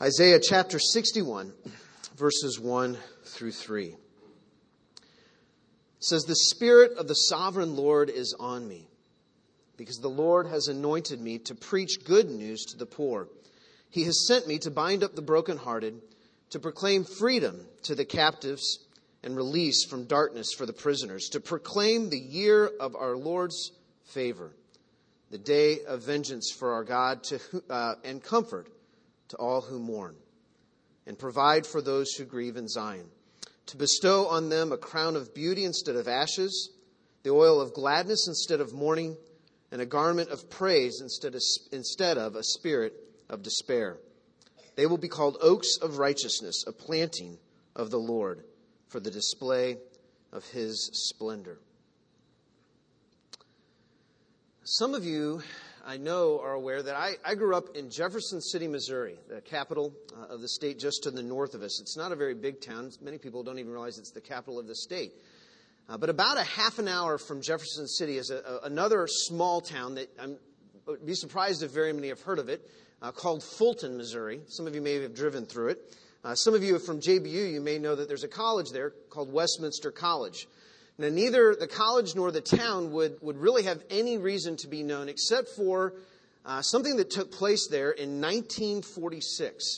Isaiah chapter 61, verses 1 through 3. It says, "The Spirit of the sovereign Lord is on me, because the Lord has anointed me to preach good news to the poor. He has sent me to bind up the brokenhearted, to proclaim freedom to the captives and release from darkness for the prisoners, to proclaim the year of our Lord's favor, the day of vengeance for our God, and comfort to all who mourn, and provide for those who grieve in Zion, to bestow on them a crown of beauty instead of ashes, the oil of gladness instead of mourning, and a garment of praise instead of a spirit of despair. They will be called oaks of righteousness, a planting of the Lord, for the display of his splendor." Some of you, I know, are aware that I grew up in Jefferson City, Missouri, the capital of the state just to the north of us. It's not a very big town. Many people don't even realize it's the capital of the state. But about a half an hour from Jefferson City is another small town that I'd be surprised if very many have heard of it, called Fulton, Missouri. Some of you may have driven through it. Some of you from JBU, you may know that there's a college there called Westminster College. Now, neither the college nor the town would really have any reason to be known except for something that took place there in 1946.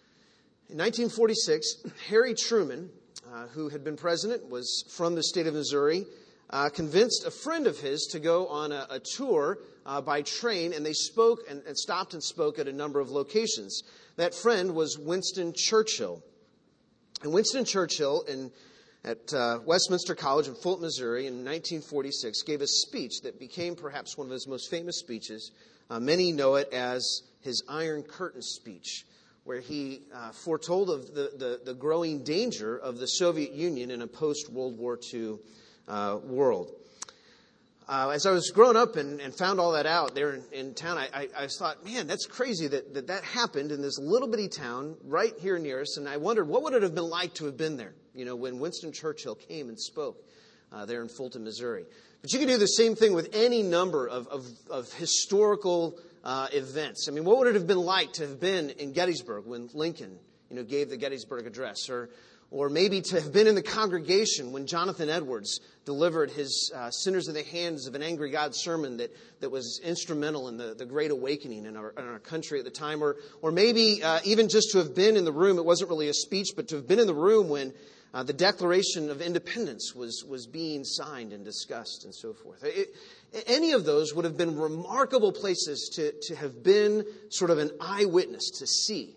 In 1946, Harry Truman, who had been president, was from the state of Missouri, convinced a friend of his to go on a tour by train, and they spoke and stopped and spoke at a number of locations. That friend was Winston Churchill. And Winston Churchill, at Westminster College in Fulton, Missouri in 1946, gave a speech that became perhaps one of his most famous speeches. Many know it as his Iron Curtain speech, where he foretold of the growing danger of the Soviet Union in a post-World War II world. As I was growing up and found all that out there in town, I thought, man, that's crazy that happened in this little bitty town right here near us. And I wondered, what would it have been like to have been there, when Winston Churchill came and spoke there in Fulton, Missouri. But you can do the same thing with any number of historical events. I mean, what would it have been like to have been in Gettysburg when Lincoln, gave the Gettysburg Address, or maybe to have been in the congregation when Jonathan Edwards delivered his Sinners in the Hands of an Angry God sermon that was instrumental in the Great Awakening in our country at the time. Or maybe even just to have been in the room, it wasn't really a speech, but to have been in the room when the Declaration of Independence was being signed and discussed and so forth. Any of those would have been remarkable places to have been sort of an eyewitness, to see.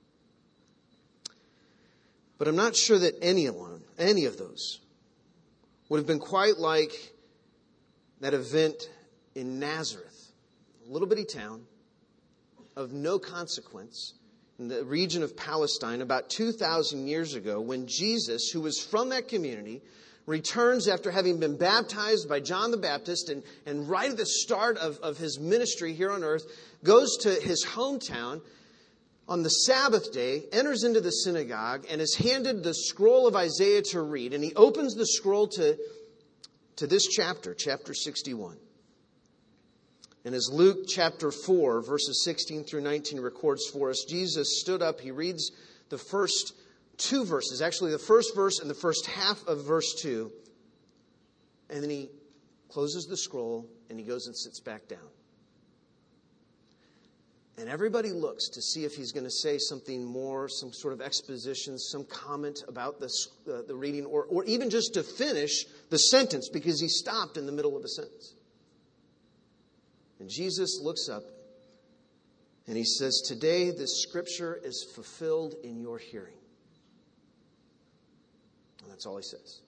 But I'm not sure that any of those would have been quite like that event in Nazareth, a little bitty town of no consequence in the region of Palestine about 2,000 years ago, when Jesus, who was from that community, returns after having been baptized by John the Baptist and right at the start of his ministry here on earth, goes to his hometown on the Sabbath day, enters into the synagogue, and is handed the scroll of Isaiah to read. And he opens the scroll to this chapter 61. And as Luke chapter 4, verses 16 through 19 records for us, Jesus stood up, he reads the first two verses, actually the first verse and the first half of verse 2, and then he closes the scroll and he goes and sits back down. And everybody looks to see if he's going to say something more, some sort of exposition, some comment about the reading, or even just to finish the sentence, because he stopped in the middle of a sentence. And Jesus looks up and he says, "Today this scripture is fulfilled in your hearing." And that's all he says.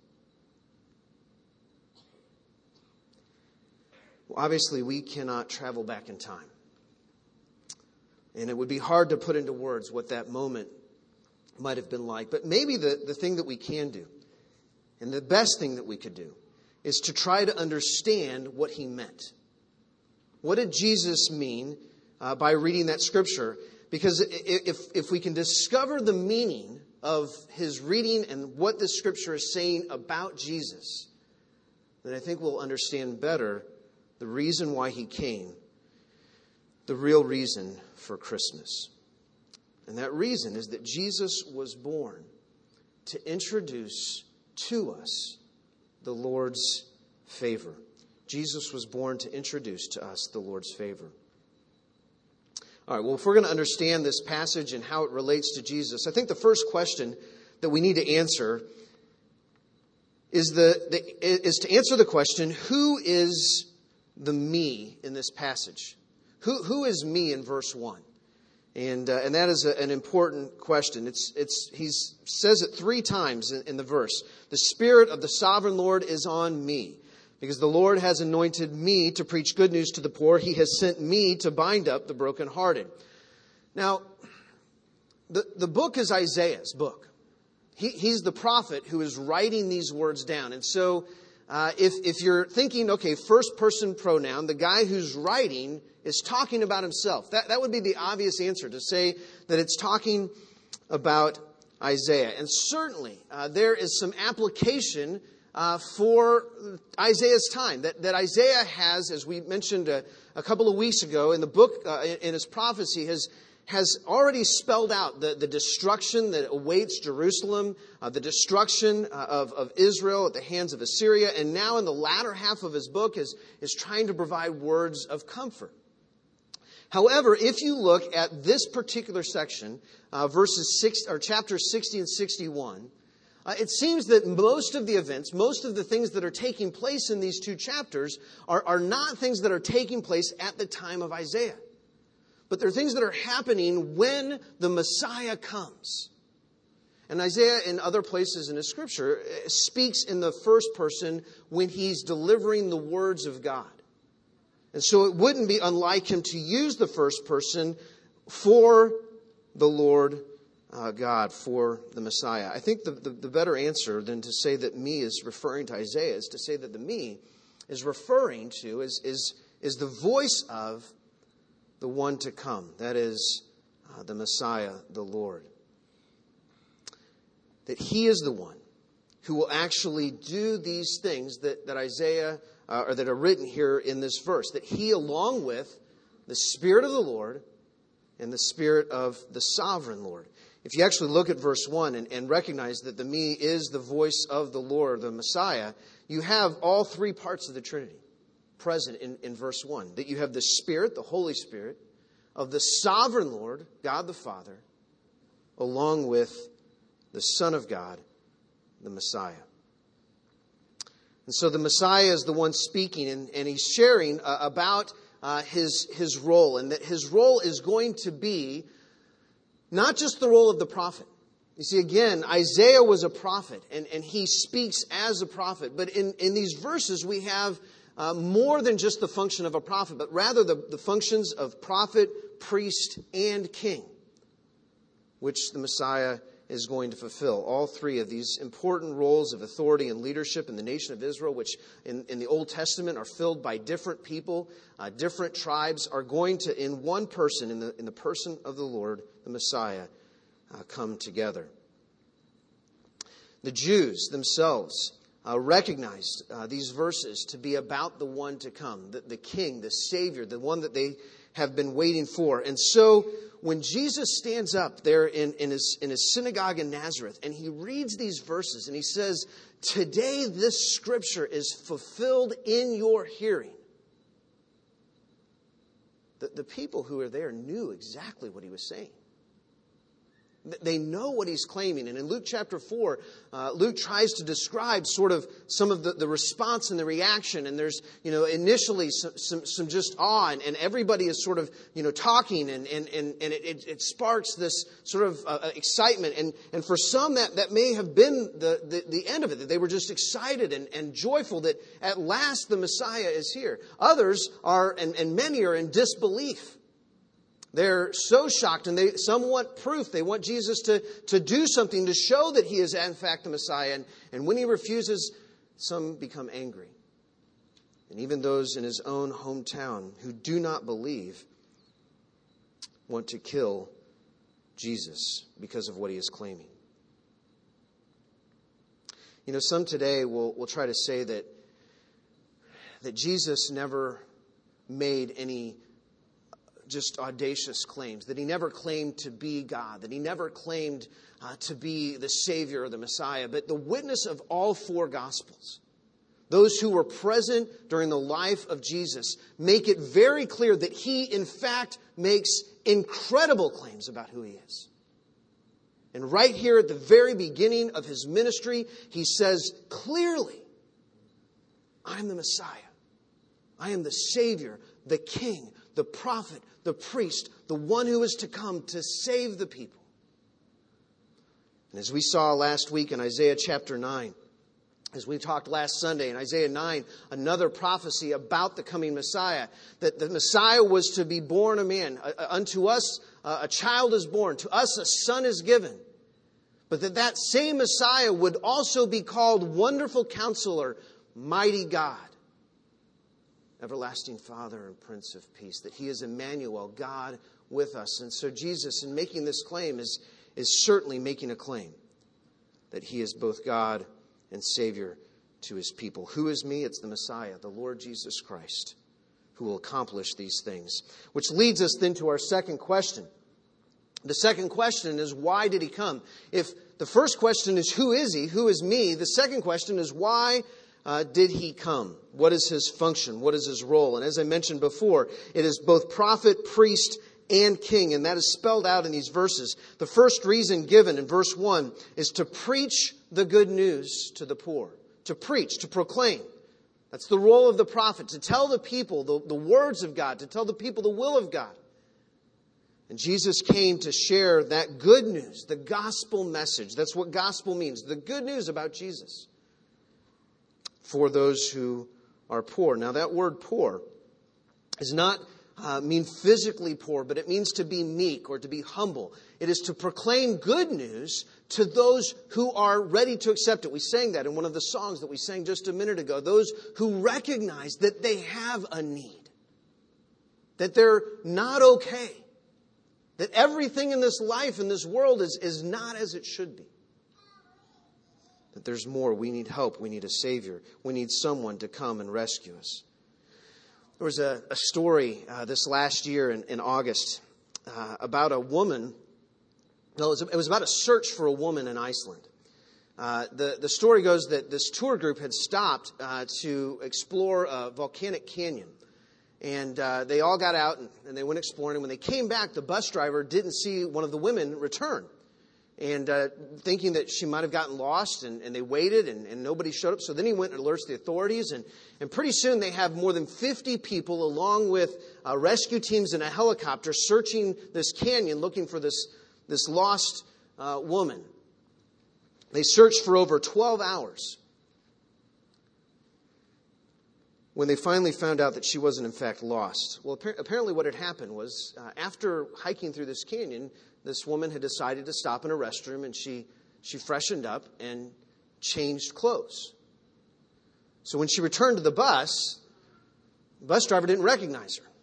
Well, obviously, we cannot travel back in time. And it would be hard to put into words what that moment might have been like. But maybe the thing that we can do, and the best thing that we could do, is to try to understand what he meant. What did Jesus mean by reading that scripture? Because if we can discover the meaning of his reading and what this scripture is saying about Jesus, then I think we'll understand better the reason why he came, the real reason for Christmas. And that reason is that Jesus was born to introduce to us the Lord's favor. Jesus was born to introduce to us the Lord's favor. All right, well, if we're going to understand this passage and how it relates to Jesus, I think the first question that we need to answer is to answer the question, who is the me in this passage? Who is me in verse 1? And that is an important question. He says it 3 times in the verse. The Spirit of the sovereign Lord is on me, because the Lord has anointed me to preach good news to the poor. He has sent me to bind up the brokenhearted. Now, the book is Isaiah's book. He's the prophet who is writing these words down. And so if you're thinking, okay, first person pronoun, the guy who's writing is talking about himself. That would be the obvious answer, to say that it's talking about Isaiah. And certainly there is some application for Isaiah's time that Isaiah has, as we mentioned a couple of weeks ago in the book, in his prophecy, has already spelled out the destruction that awaits Jerusalem, the destruction of Israel at the hands of Assyria, and now in the latter half of his book is trying to provide words of comfort. However, if you look at this particular section, chapters 60 and 61, it seems that most of the events, most of the things that are taking place in these 2 chapters are not things that are taking place at the time of Isaiah. But they're things that are happening when the Messiah comes. And Isaiah, in other places in his scripture, speaks in the first person when he's delivering the words of God. And so it wouldn't be unlike him to use the first person for the Lord God, for the Messiah. I think the better answer than to say that me is referring to Isaiah is to say that the me is referring to, is the voice of the one to come. That is the Messiah, the Lord. That he is the one who will actually do these things that Isaiah, or that are written here in this verse. That he, along with the Spirit of the Lord and the Spirit of the sovereign Lord. If you actually look at verse 1 and recognize that the me is the voice of the Lord, the Messiah, you have all 3 parts of the Trinity present in verse 1. That you have the Spirit, the Holy Spirit, of the sovereign Lord, God the Father, along with the Son of God, the Messiah. And so the Messiah is the one speaking, and he's sharing about his role, and that his role is going to be not just the role of the prophet. You see, again, Isaiah was a prophet, and he speaks as a prophet. But in these verses, we have more than just the function of a prophet, but rather the functions of prophet, priest, and king, which the Messiah is going to fulfill. All 3 of these important roles of authority and leadership in the nation of Israel, which in the Old Testament are filled by different people, different tribes, are going to, in one person, in the person of the Lord, the Messiah, come together. The Jews themselves recognized these verses to be about the one to come, the King, the Savior, the one that they have been waiting for. And so when Jesus stands up there in his synagogue in Nazareth and he reads these verses and he says, "Today this scripture is fulfilled in your hearing," the people who were there knew exactly what he was saying. They know what he's claiming. And in Luke chapter 4, Luke tries to describe sort of some of the response and the reaction. And there's, initially some just awe. And everybody is sort of, talking. And it sparks this sort of excitement. And for some, that may have been the end of it. That they were just excited and joyful that at last the Messiah is here. Others are, and many are in disbelief. They're so shocked, and some want proof. They want Jesus to do something to show that he is in fact the Messiah. And when he refuses, some become angry. And even those in his own hometown who do not believe want to kill Jesus because of what he is claiming. Some today will try to say that Jesus never made any just audacious claims, that he never claimed to be God, that he never claimed to be the Savior or the Messiah, but the witness of all four Gospels, those who were present during the life of Jesus, make it very clear that he, in fact, makes incredible claims about who he is. And right here at the very beginning of his ministry, he says clearly, I'm the Messiah. I am the Savior, the King, the prophet, the priest, the one who is to come to save the people. And as we saw last week in Isaiah chapter 9, as we talked last Sunday in Isaiah 9, another prophecy about the coming Messiah, that the Messiah was to be born a man. Unto us a child is born, to us a son is given. But that same Messiah would also be called Wonderful Counselor, Mighty God, Everlasting Father and Prince of Peace, that he is Emmanuel, God with us. And so Jesus, in making this claim, is certainly making a claim that he is both God and Savior to his people. Who is me? It's the Messiah, the Lord Jesus Christ, who will accomplish these things. Which leads us then to our second question. The second question is, why did he come? If the first question is, who is he? Who is me? The second question is, why did he come? What is his function? What is his role? And as I mentioned before, it is both prophet, priest, and king. And that is spelled out in these verses. The first reason given in verse 1 is to preach the good news to the poor. To preach, to proclaim. That's the role of the prophet. To tell the people the words of God. To tell the people the will of God. And Jesus came to share that good news, the gospel message. That's what gospel means. The good news about Jesus. For those who are poor. Now that word poor does not mean physically poor, but it means to be meek or to be humble. It is to proclaim good news to those who are ready to accept it. We sang that in one of the songs that we sang just a minute ago. Those who recognize that they have a need. That they're not okay. That everything in this life, in this world, is not as it should be. That there's more. We need help. We need a Savior. We need someone to come and rescue us. There was a story this last year in August about a woman. No, it was about a search for a woman in Iceland. The story goes that this tour group had stopped to explore a volcanic canyon. And they all got out and they went exploring. And when they came back, the bus driver didn't see one of the women return. And thinking that she might have gotten lost, and they waited, and nobody showed up. So then he went and alerts the authorities, and pretty soon they have more than 50 people, along with rescue teams and a helicopter, searching this canyon, looking for this lost woman. They searched for over 12 hours. When they finally found out that she wasn't in fact lost. Well, apparently what had happened was, after hiking through this canyon, this woman had decided to stop in a restroom, and she freshened up and changed clothes. So when she returned to the bus driver didn't recognize her.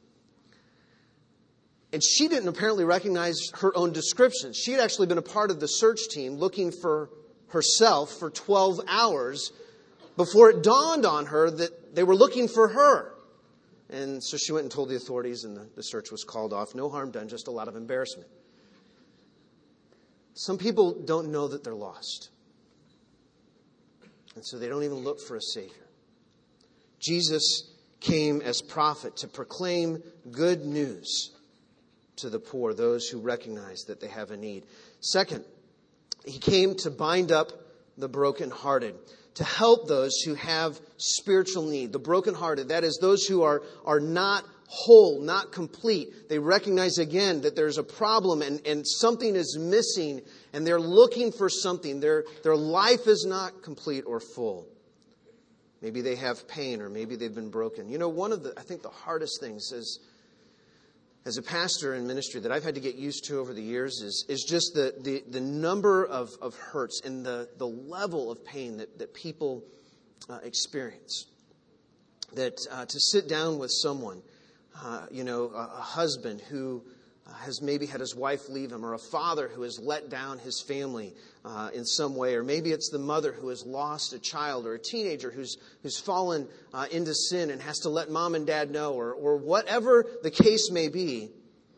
And she didn't apparently recognize her own description. She had actually been a part of the search team looking for herself for 12 hours before it dawned on her that they were looking for her. And so she went and told the authorities, and the search was called off. No harm done, just a lot of embarrassment. Some people don't know that they're lost. And so they don't even look for a Savior. Jesus came as prophet to proclaim good news to the poor, those who recognize that they have a need. Second, he came to bind up the brokenhearted, to help those who have spiritual need. The brokenhearted, that is those who are not whole, not complete. They recognize again that there's a problem and something is missing, and they're looking for something. Their life is not complete or full. Maybe they have pain, or maybe they've been broken. You know, one of I think the hardest things as a pastor in ministry that I've had to get used to over the years is just the number of hurts and the level of pain that people experience. That to sit down with someone, a husband who has maybe had his wife leave him, or a father who has let down his family in some way, or maybe it's the mother who has lost a child, or a teenager who's fallen into sin and has to let mom and dad know, or whatever the case may be.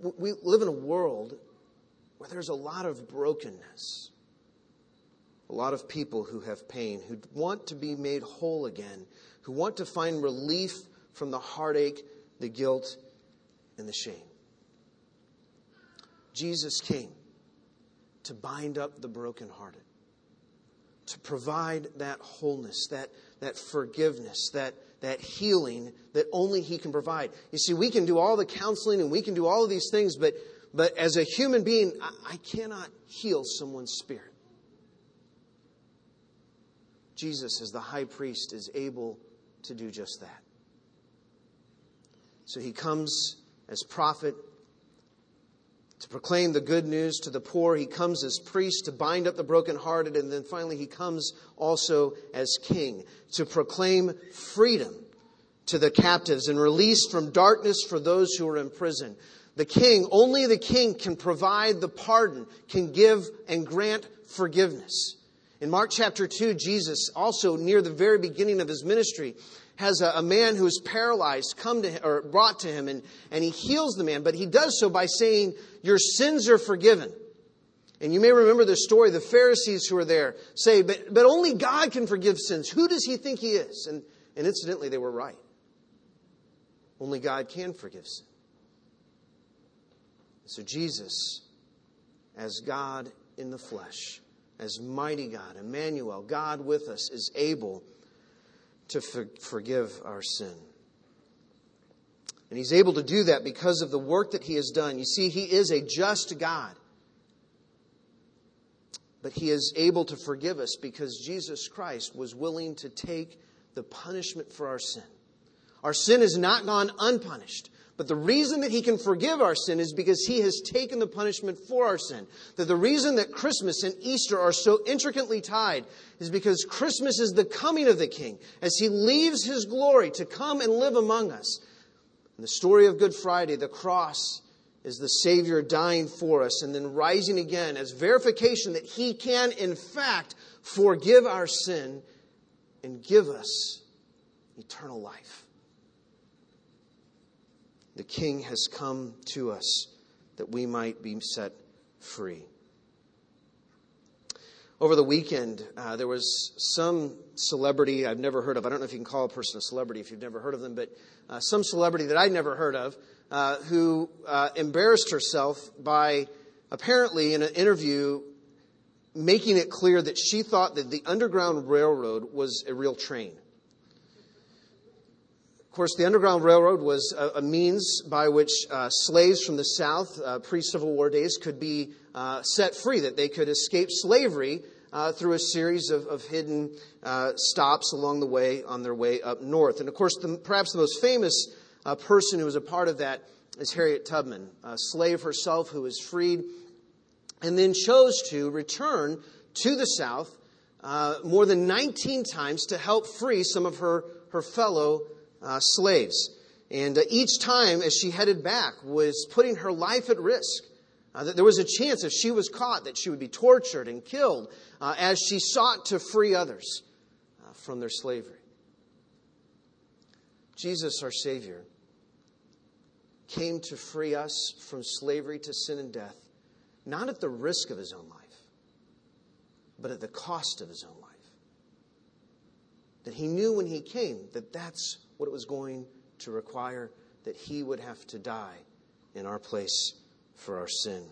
we live in a world where there's a lot of brokenness. A lot of people who have pain, who want to be made whole again, who want to find relief from the heartache, the guilt, and the shame. Jesus came to bind up the brokenhearted, to provide that wholeness, that forgiveness, that healing that only He can provide. You see, we can do all the counseling and we can do all of these things, but as a human being, I cannot heal someone's spirit. Jesus, as the high priest, is able to do just that. So He comes as prophet to proclaim the good news to the poor. He comes as priest to bind up the brokenhearted. And then finally, He comes also as king to proclaim freedom to the captives and release from darkness for those who are in prison. The king, only the king can provide the pardon, can give and grant forgiveness. In Mark chapter 2, Jesus, also near the very beginning of His ministry, has a man who is paralyzed brought to Him, and He heals the man. But He does so by saying, your sins are forgiven. And you may remember the story. The Pharisees who are there say, but only God can forgive sins. Who does He think He is? And incidentally, they were right. Only God can forgive sin. So Jesus, as God in the flesh, as mighty God, Emmanuel, God with us, is able to forgive our sin. And He's able to do that because of the work that He has done. You see, He is a just God. But He is able to forgive us because Jesus Christ was willing to take the punishment for our sin. Our sin has not gone unpunished. But the reason that He can forgive our sin is because He has taken the punishment for our sin. That the reason that Christmas and Easter are so intricately tied is because Christmas is the coming of the King as He leaves His glory to come and live among us. In the story of Good Friday, the cross is the Savior dying for us and then rising again as verification that He can, in fact, forgive our sin and give us eternal life. The King has come to us that we might be set free. Over the weekend, there was some celebrity I've never heard of. I don't know if you can call a person a celebrity if you've never heard of them, but some celebrity that I'd never heard of who embarrassed herself by apparently in an interview making it clear that she thought that the Underground Railroad was a real train. Of course, the Underground Railroad was a means by which slaves from the South, pre-Civil War days, could be set free, that they could escape slavery through a series of hidden stops along the way on their way up north. And of course, perhaps the most famous person who was a part of that is Harriet Tubman, a slave herself who was freed and then chose to return to the South more than 19 times to help free some of her fellow slaves. And each time as she headed back was putting her life at risk. That there was a chance if she was caught that she would be tortured and killed as she sought to free others from their slavery. Jesus, our Savior, came to free us from slavery to sin and death, not at the risk of His own life, but at the cost of His own life. That He knew when He came that that's what it was going to require, that He would have to die in our place for our sin.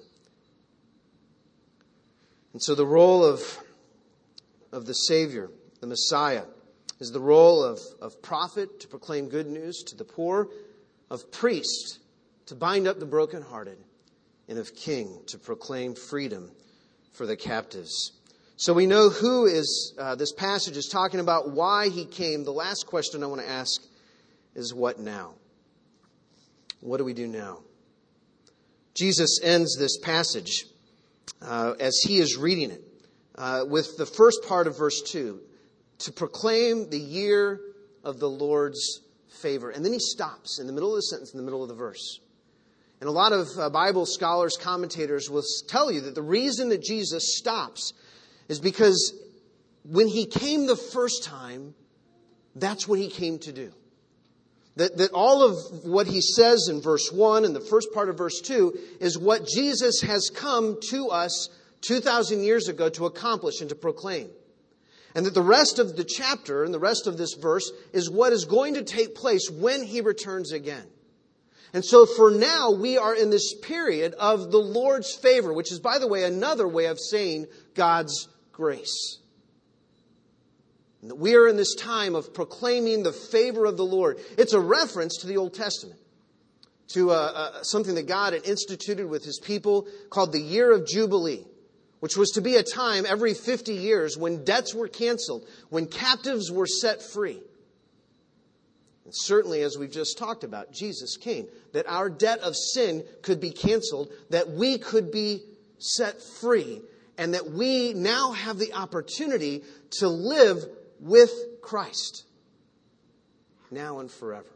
And so the role of the Savior, the Messiah, is the role of prophet to proclaim good news to the poor, of priest to bind up the brokenhearted, and of king to proclaim freedom for the captives. So we know who is this passage is talking about, why He came. The last question I want to ask is what now? What do we do now? Jesus ends this passage as He is reading it with the first part of verse 2, to proclaim the year of the Lord's favor. And then He stops in the middle of the sentence, in the middle of the verse. And a lot of Bible scholars, commentators will tell you that the reason that Jesus stops is because when He came the first time, that's what He came to do. That all of what he says in verse 1 and the first part of verse 2 is what Jesus has come to us 2,000 years ago to accomplish and to proclaim. And that the rest of the chapter and the rest of this verse is what is going to take place when he returns again. And so for now, we are in this period of the Lord's favor, which is, by the way, another way of saying God's grace. And that we are in this time of proclaiming the favor of the Lord. It's a reference to the Old Testament, to something that God had instituted with his people called the Year of Jubilee, which was to be a time every 50 years when debts were canceled, when captives were set free. And certainly, as we've just talked about, Jesus came, that our debt of sin could be canceled, that we could be set free, and that we now have the opportunity to live with Christ, now and forever.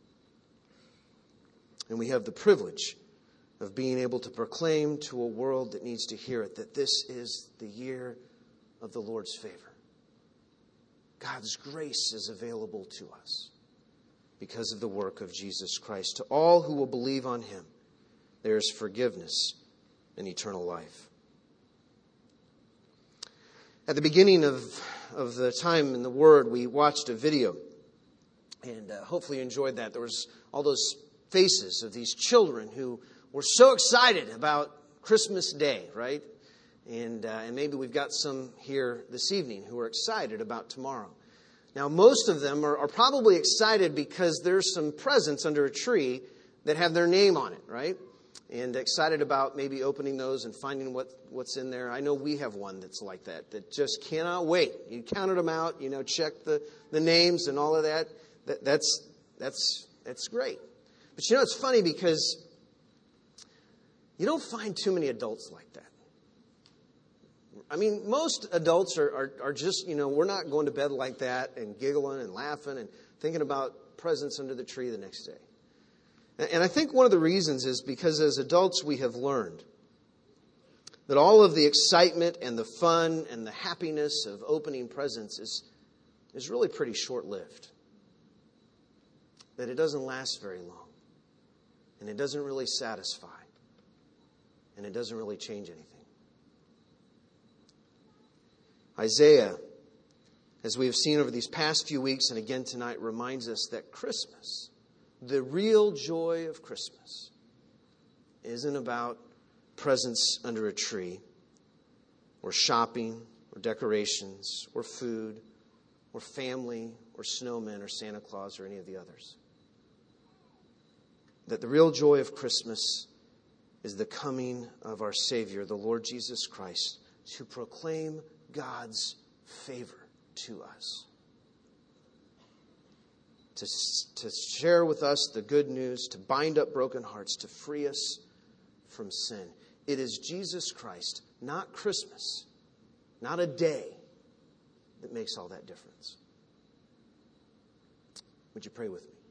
And we have the privilege of being able to proclaim to a world that needs to hear it that this is the year of the Lord's favor. God's grace is available to us because of the work of Jesus Christ. To all who will believe on him, there is forgiveness and eternal life. At the beginning of the time in the Word, we watched a video, and hopefully you enjoyed that. There was all those faces of these children who were so excited about Christmas Day, right? And maybe we've got some here this evening who are excited about tomorrow. Now, most of them are probably excited because there's some presents under a tree that have their name on it, right? And excited about maybe opening those and finding what's in there. I know we have one that's like that just cannot wait. You counted them out, check the names and all of that. That's great. But it's funny because you don't find too many adults like that. I mean, most adults are just, we're not going to bed like that and giggling and laughing and thinking about presents under the tree the next day. And I think one of the reasons is because as adults we have learned that all of the excitement and the fun and the happiness of opening presents is really pretty short-lived. That it doesn't last very long. And it doesn't really satisfy. And it doesn't really change anything. Isaiah, as we have seen over these past few weeks and again tonight, reminds us that Christmas, the real joy of Christmas, isn't about presents under a tree or shopping or decorations or food or family or snowmen or Santa Claus or any of the others. That the real joy of Christmas is the coming of our Savior, the Lord Jesus Christ, to proclaim God's favor to us. To share with us the good news, to bind up broken hearts, to free us from sin. It is Jesus Christ, not Christmas, not a day, that makes all that difference. Would you pray with me?